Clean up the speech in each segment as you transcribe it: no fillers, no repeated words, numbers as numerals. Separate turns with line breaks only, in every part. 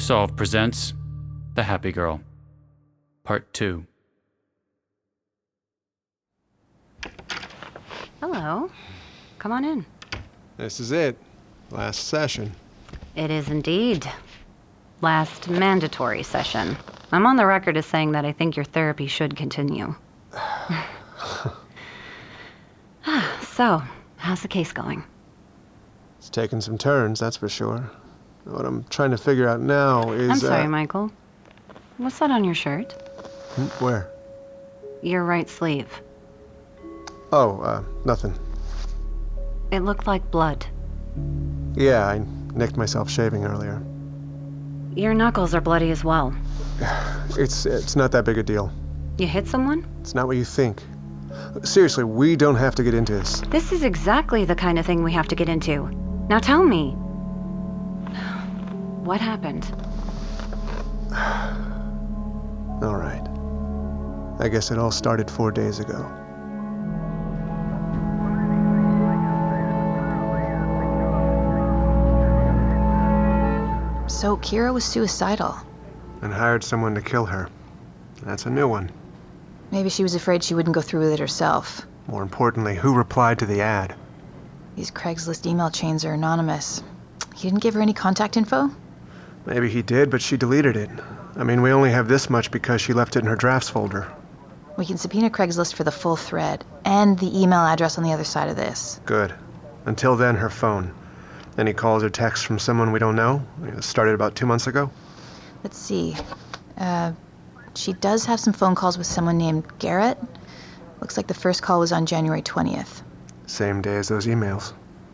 Solved presents The Happy Girl, Part 2.
Hello. Come on in.
This is it. Last session.
It is indeed. Last mandatory session. I'm on the record as saying that I think your therapy should continue. So, how's the case going?
It's taken some turns, that's for sure. What I'm trying to figure out now is...
I'm sorry, Michael. What's that on your shirt?
Where?
Your right sleeve.
Oh, nothing.
It looked like blood.
Yeah, I nicked myself shaving earlier.
Your knuckles are bloody as well.
It's not that big a deal.
You hit someone?
It's not what you think. Seriously, we don't have to get into this.
This is exactly the kind of thing we have to get into. Now tell me. What happened?
All right. I guess it all started 4 days ago.
So Kira was suicidal.
And hired someone to kill her. That's a new one.
Maybe she was afraid she wouldn't go through with it herself.
More importantly, who replied to the ad?
These Craigslist email chains are anonymous. He didn't give her any contact info?
Maybe he did, but she deleted it. I mean, we only have this much because she left it in her drafts folder.
We can subpoena Craigslist for the full thread, and the email address on the other side of this.
Good. Until then, her phone. Any calls or texts from someone we don't know? It started about 2 months ago.
Let's see. She does have some phone calls with someone named Garrett. Looks like the first call was on January 20th.
Same day as those emails.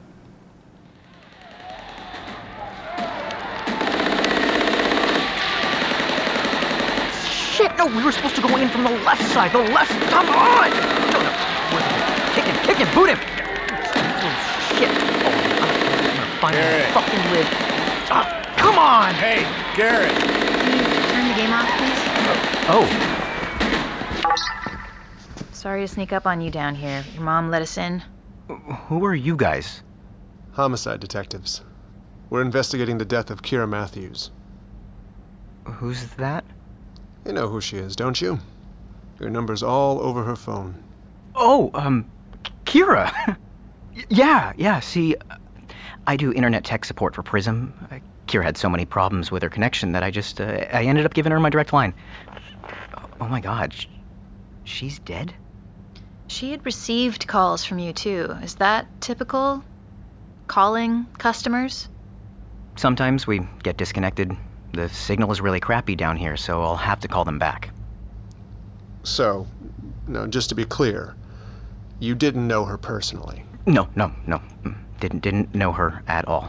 Shit, no, we were supposed to go in from the left side. The left, come on! No, kick him, boot him! Oh, shit. I'm gonna find my fucking rig. Come on!
Hey, Garrett!
Can you turn the game off, please?
Oh.
Sorry to sneak up on you down here. Your mom let us in.
Who are you guys?
Homicide detectives. We're investigating the death of Kira Matthews.
Who's that?
You know who she is, don't you? Your number's all over her phone.
Oh, Kira. Yeah, see, I do internet tech support for Prism. Kira had so many problems with her connection that I ended up giving her my direct line. Oh my god, she's dead?
She had received calls from you, too. Is that typical? Calling customers?
Sometimes we get disconnected. The signal is really crappy down here, so I'll have to call them back.
So, now just to be clear, you didn't know her personally?
No. Didn't know her at all.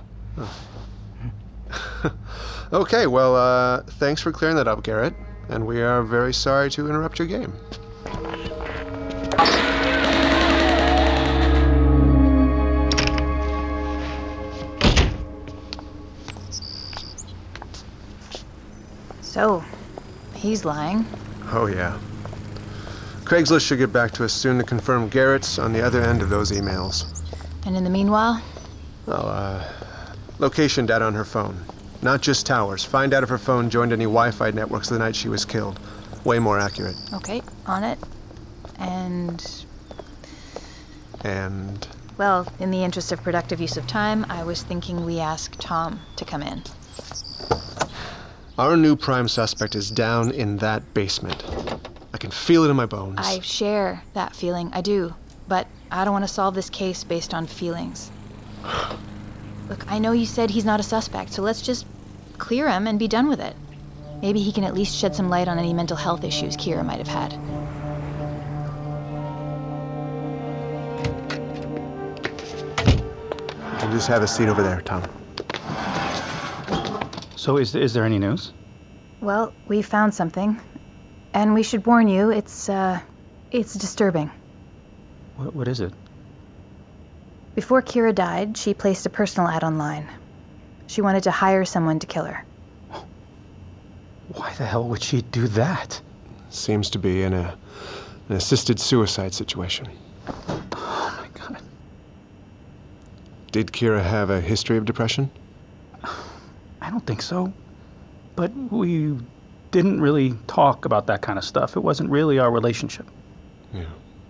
Oh. Okay, well, thanks for clearing that up, Garrett. And we are very sorry to interrupt your game.
So, he's lying.
Oh, yeah. Craigslist should get back to us soon to confirm Garrett's on the other end of those emails.
And in the meanwhile?
Well, location data on her phone. Not just towers. Find out if her phone joined any Wi-Fi networks the night she was killed. Way more accurate.
Okay, on it. And... Well, in the interest of productive use of time, I was thinking we ask Tom to come in.
Our new prime suspect is down in that basement. I can feel it in my bones.
I share that feeling, I do. But I don't want to solve this case based on feelings. Look, I know you said he's not a suspect, so let's just clear him and be done with it. Maybe he can at least shed some light on any mental health issues Kira might have had.
You can just have a seat over there, Tom.
So is there any news?
Well, we found something. And we should warn you, it's disturbing.
What is it?
Before Kira died, she placed a personal ad online. She wanted to hire someone to kill her.
Why the hell would she do that?
Seems to be in an assisted suicide situation.
Oh my god.
Did Kira have a history of depression?
I don't think so. but we didn't really talk about that kind of stuff. It wasn't really our relationship.
Yeah.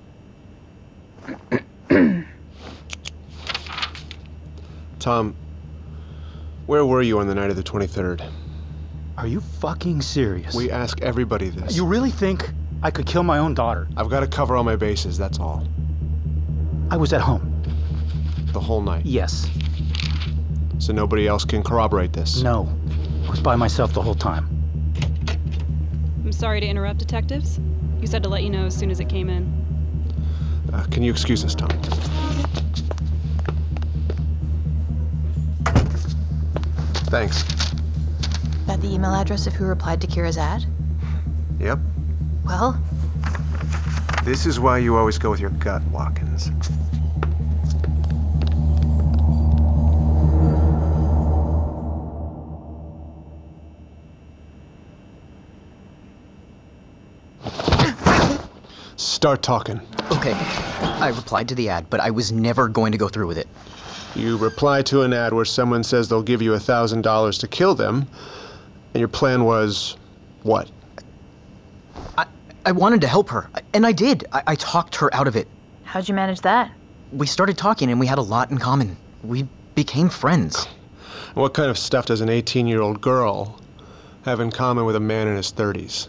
Tom, where were you on the night of the 23rd?
Are you fucking serious?
We ask everybody this.
You really think I could kill my own daughter?
I've got to cover all my bases, that's all.
I was at home.
The whole night?
Yes.
So nobody else can corroborate this?
No. I was by myself the whole time.
I'm sorry to interrupt, detectives. You said to let you know as soon as it came in.
Can you excuse us, Tom? Thanks.
That the email address of who replied to Kira's ad?
Yep.
Well,
This is why you always go with your gut, Watkins. Start talking.
Okay, I replied to the ad, but I was never going to go through with it.
You reply to an ad where someone says they'll give you $1,000 to kill them, and your plan was what?
I wanted to help her, and I did. I talked her out of it.
how'd you manage that?
We started talking, and we had a lot in common. We became friends.
What kind of stuff does an 18-year-old girl have in common with a man in his 30s?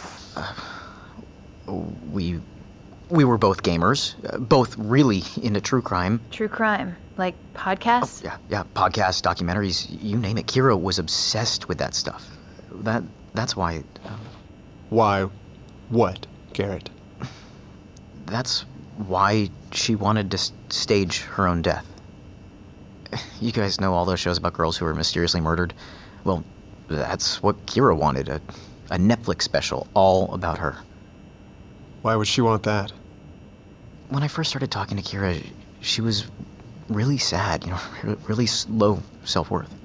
We were both gamers, both really into true crime.
True crime. Like podcasts?
Yeah, podcasts, documentaries, you name it. Kira was obsessed with that stuff. That's why...
Why? What, Garrett?
That's why she wanted to stage her own death. You guys know all those shows about girls who were mysteriously murdered? Well, that's what Kira wanted, a Netflix special all about her.
Why would she want that?
When I first started talking to Kira, she was really sad, really low self-worth.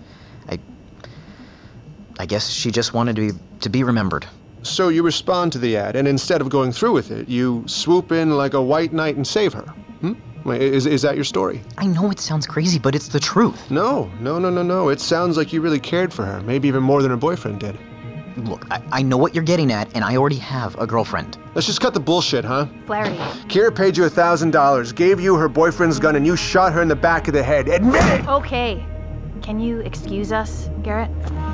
I guess she just wanted to be remembered.
So you respond to the ad, and instead of going through with it, you swoop in like a white knight and save her. Is that your story?
I know it sounds crazy, but it's the truth.
No. It sounds like you really cared for her, maybe even more than her boyfriend did.
Look, I know what you're getting at, and I already have a girlfriend.
Let's just cut the bullshit, huh?
Flaherty.
Kira paid you $1,000, gave you her boyfriend's gun, and you shot her in the back of the head. Admit it!
Okay. Can you excuse us, Garrett?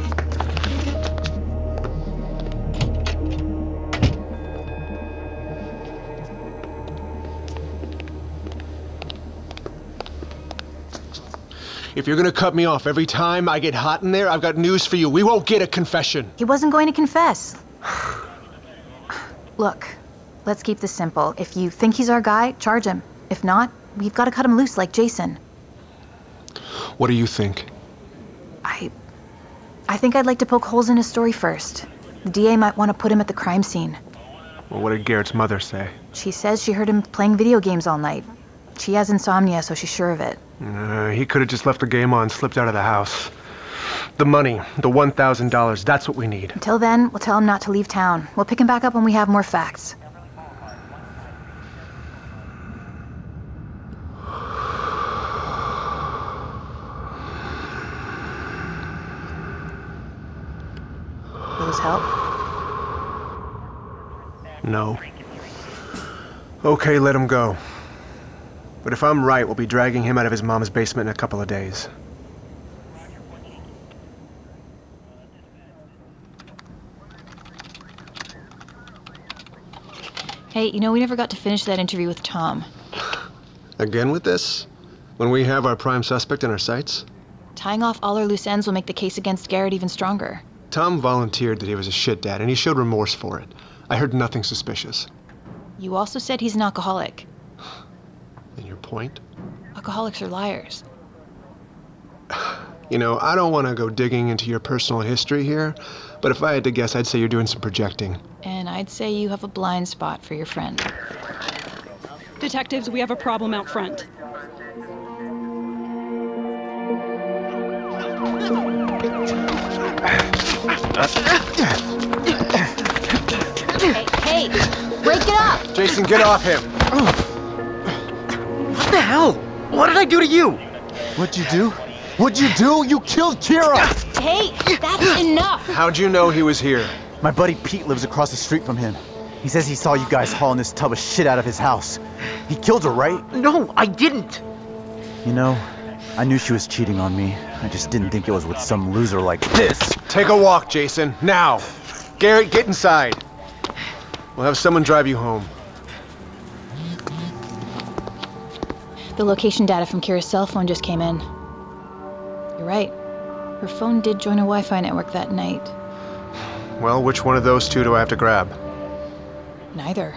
If you're gonna cut me off every time I get hot in there, I've got news for you. We won't get a confession.
He wasn't going to confess. Look, let's keep this simple. If you think he's our guy, charge him. If not, we've got to cut him loose like Jason.
What do you think?
I think I'd like to poke holes in his story first. The DA might want to put him at the crime scene.
Well, what did Garrett's mother say?
She says she heard him playing video games all night. She has insomnia, so she's sure of it.
He could have just left the game on and slipped out of the house. The money, the $1,000, that's what we need.
Until then, we'll tell him not to leave town. We'll pick him back up when we have more facts. Will this help?
No. Okay, let him go. But if I'm right, we'll be dragging him out of his mom's basement in a couple of days.
Hey, we never got to finish that interview with Tom.
Again with this? When we have our prime suspect in our sights?
Tying off all our loose ends will make the case against Garrett even stronger.
Tom volunteered that he was a shit dad, and he showed remorse for it. I heard nothing suspicious.
You also said he's an alcoholic.
And your point?
Alcoholics are liars.
I don't want to go digging into your personal history here, but if I had to guess, I'd say you're doing some projecting.
And I'd say you have a blind spot for your friend.
Detectives, we have a problem out front.
Hey, break it up!
Jason, get off him!
What the hell? What did I do to you?
What'd you do?
What'd you do? You killed Kira!
Hey, that's enough!
How'd you know he was here?
My buddy Pete lives across the street from him. He says he saw you guys hauling this tub of shit out of his house. He killed her, right?
No, I didn't.
You know, I knew she was cheating on me. I just didn't think it was with some loser like this.
Take a walk, Jason. Now. Garrett, get inside. We'll have someone drive you home.
The location data from Kira's cell phone just came in. You're right. Her phone did join a Wi-Fi network that night.
Well, which one of those two do I have to grab?
Neither.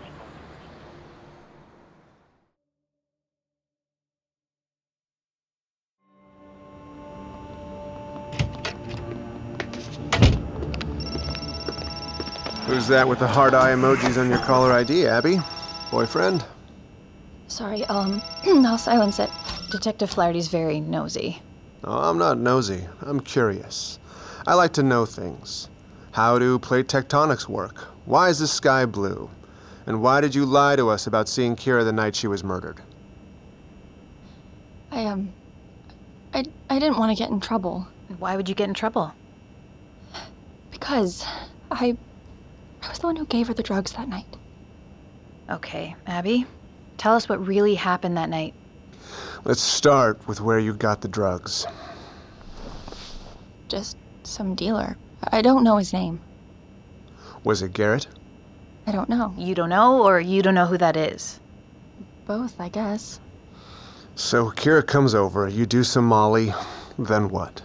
Who's that with the heart eye emojis on your caller ID, Abby? Boyfriend?
Sorry, I'll silence it. Detective Flaherty's very nosy.
Oh, I'm not nosy. I'm curious. I like to know things. How do plate tectonics work? Why is the sky blue? And why did you lie to us about seeing Kira the night she was murdered?
I didn't want to get in trouble.
Why would you get in trouble?
Because I was the one who gave her the drugs that night.
Okay, Abby, tell us what really happened that night.
Let's start with where you got the drugs.
Just some dealer. I don't know his name.
Was it Garrett?
I don't know.
You don't know, or you don't know who that is?
Both, I guess.
So Kira comes over, you do some Molly, then what?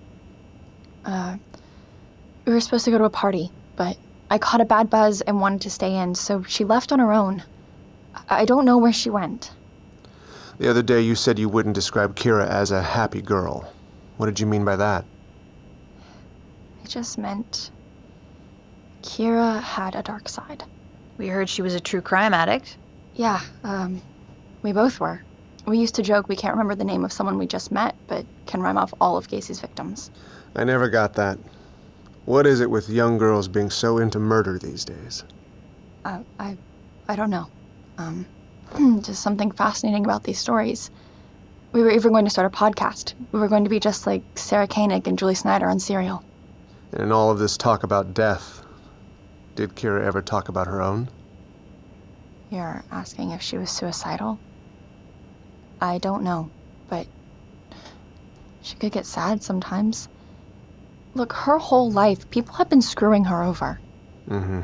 We were supposed to go to a party, but I caught a bad buzz and wanted to stay in, so she left on her own. I don't know where she went.
The other day you said you wouldn't describe Kira as a happy girl. What did you mean by that?
I just meant Kira had a dark side.
We heard she was a true crime addict.
Yeah, we both were. We used to joke we can't remember the name of someone we just met, but can rhyme off all of Gacy's victims.
I never got that. What is it with young girls being so into murder these days?
I don't know. Just something fascinating about these stories. We were even going to start a podcast. We were going to be just like Sarah Koenig and Julie Snyder on Serial.
And in all of this talk about death, did Kira ever talk about her own?
You're asking if she was suicidal? I don't know, but she could get sad sometimes. Look, her whole life, people have been screwing her over.
Mm-hmm.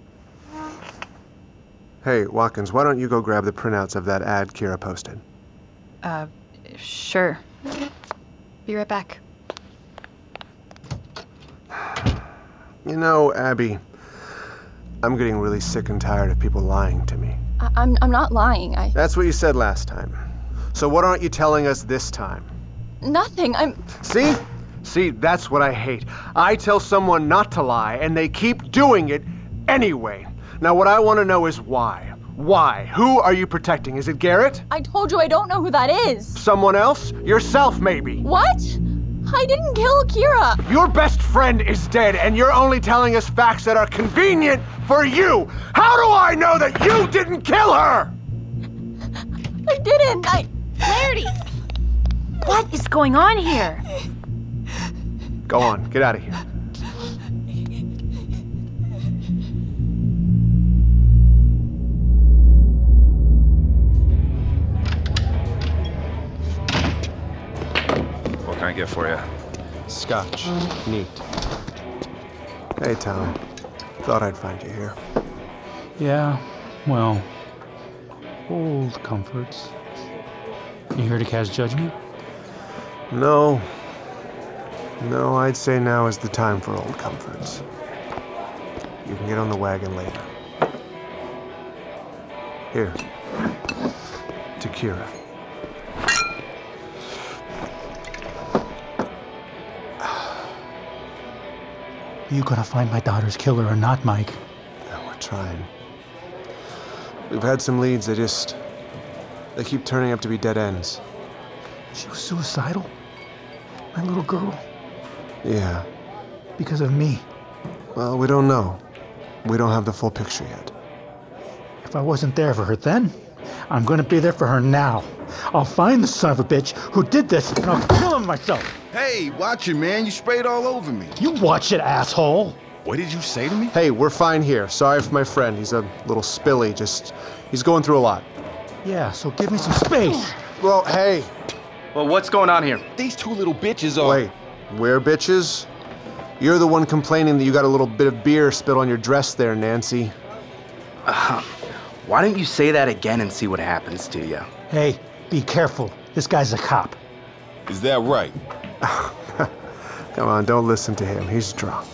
Hey, Watkins, why don't you go grab the printouts of that ad Kira posted?
Sure. Be right back.
You know, Abby, I'm getting really sick and tired of people lying to me.
I'm not lying.
That's what you said last time. So what aren't you telling us this time?
Nothing.
See? See, that's what I hate. I tell someone not to lie, and they keep doing it anyway. Now, what I want to know is why. Why? Who are you protecting? Is it Garrett?
I told you I don't know who that is.
Someone else? Yourself, maybe.
What? I didn't kill Kira.
Your best friend is dead, and you're only telling us facts that are convenient for you. How do I know that you didn't kill her?
I didn't.
Flaherty! What is going on here?
Go on, get out of here.
What can I get for you?
Scotch. Neat. Hey, Tom. Thought I'd find you here.
Yeah, well, old comforts. You here to cast judgment?
No. No, I'd say now is the time for old comforts. You can get on the wagon later. Here. To Kira.
Are you gonna find my daughter's killer or not, Mike?
Yeah, we're trying. We've had some leads, they keep turning up to be dead ends.
She was suicidal? My little girl?
Yeah.
Because of me?
Well, we don't know. We don't have the full picture yet.
If I wasn't there for her then, I'm gonna be there for her now. I'll find the son of a bitch who did this, and I'll kill him myself.
Hey, watch it, man. You sprayed all over me.
You watch it, asshole.
What did you say to me?
Hey, we're fine here. Sorry for my friend. He's a little spilly. He's going through a lot.
Yeah, so give me some space.
Well, hey.
Well, what's going on here?
These two little bitches are...
Wait, we're bitches? You're the one complaining that you got a little bit of beer spilled on your dress there, Nancy.
Why don't you say that again and see what happens to you?
Hey, be careful. This guy's a cop.
Is that right?
Come on, don't listen to him. He's drunk.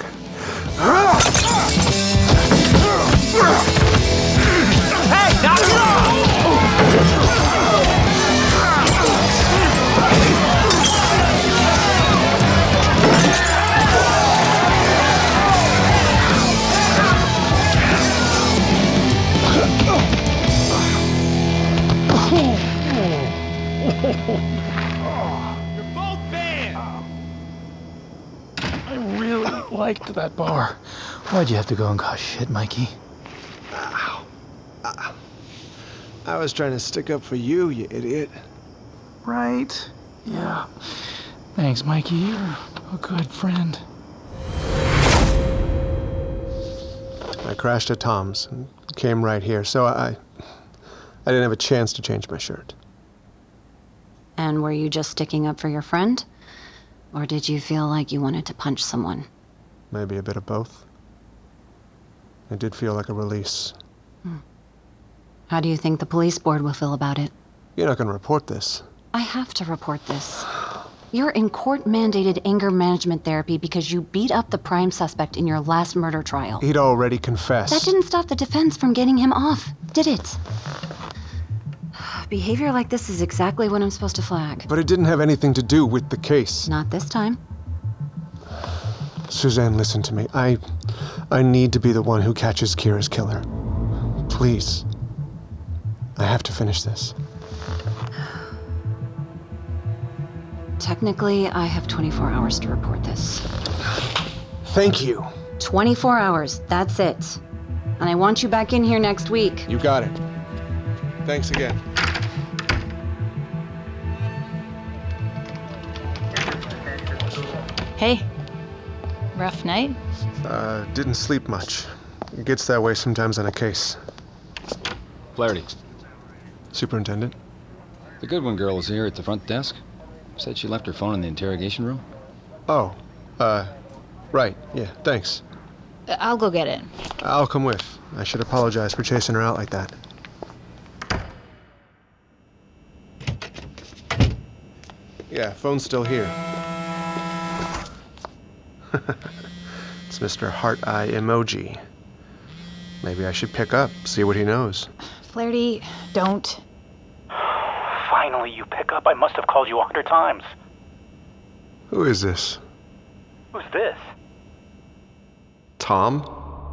Hey, knock it off!
You're both banned! I really liked that bar. Why'd you have to go and cause shit, Mikey?
I was trying to stick up for you, you idiot.
Right? Yeah. Thanks, Mikey. You're a good friend.
I crashed at Tom's and came right here, so I didn't have a chance to change my shirt.
And were you just sticking up for your friend? Or did you feel like you wanted to punch someone?
Maybe a bit of both. It did feel like a release.
How do you think the police board will feel about it?
You're not going to report this.
I have to report this. You're in court-mandated anger management therapy because you beat up the prime suspect in your last murder trial.
He'd already confessed.
That didn't stop the defense from getting him off, did it? Behavior like this is exactly what I'm supposed to flag.
But it didn't have anything to do with the case.
Not this time.
Suzanne, listen to me. I need to be the one who catches Kira's killer. Please. I have to finish this.
Technically, I have 24 hours to report this.
Thank you.
24 hours, that's it. And I want you back in here next week.
You got it. Thanks again.
Hey, rough night?
Didn't sleep much. It gets that way sometimes on a case.
Flaherty.
Superintendent?
The Goodwin girl is here at the front desk. Said she left her phone in the interrogation room.
Oh, right. Yeah, thanks.
I'll go get it.
I'll come with. I should apologize for chasing her out like that. Yeah, phone's still here. It's Mr. Heart Eye Emoji. Maybe I should pick up, see what he knows.
Flaherty, don't.
Finally, you pick up. I must have called you 100 times.
Who is this?
Who's this?
Tom?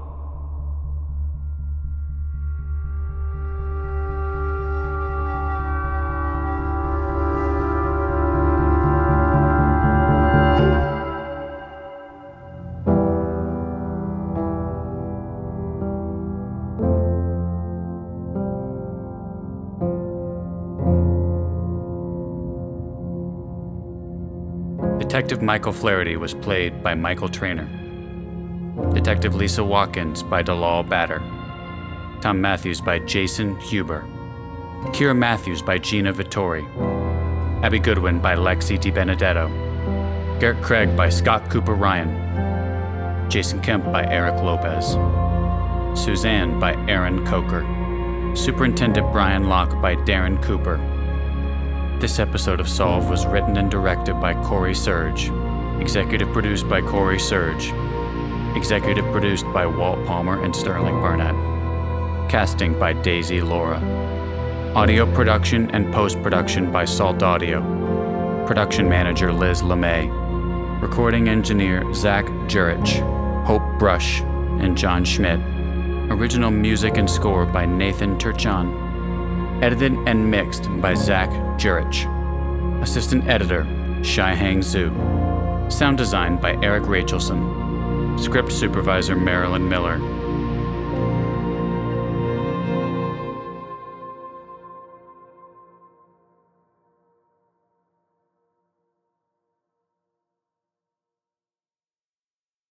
Detective Michael Flaherty was played by Michael Traynor. Detective Lisa Watkins by Dalal Batter. Tom Matthews by Jason Huber. Kira Matthews by Gina Vittori. Abby Goodwin by Lexi DiBenedetto. Garrett Craig by Scott Cooper Ryan. Jason Kemp by Eric Lopez. Suzanne by Aaron Coker. Superintendent Brian Locke by Darren Cooper. This episode of Solve was written and directed by Corey Surge. Executive produced by Corey Surge. Executive produced by Walt Palmer and Sterling Burnett. Casting by Daisy Laura. Audio production and post-production by Salt Audio. Production manager Liz LeMay. Recording engineer Zach Jurich, Hope Brush, and John Schmidt. Original music and score by Nathan Turchan. Edited and mixed by Zach Jurich. Assistant editor, Shai-Hang Zhu. Sound design by Eric Rachelson. Script supervisor, Marilyn Miller.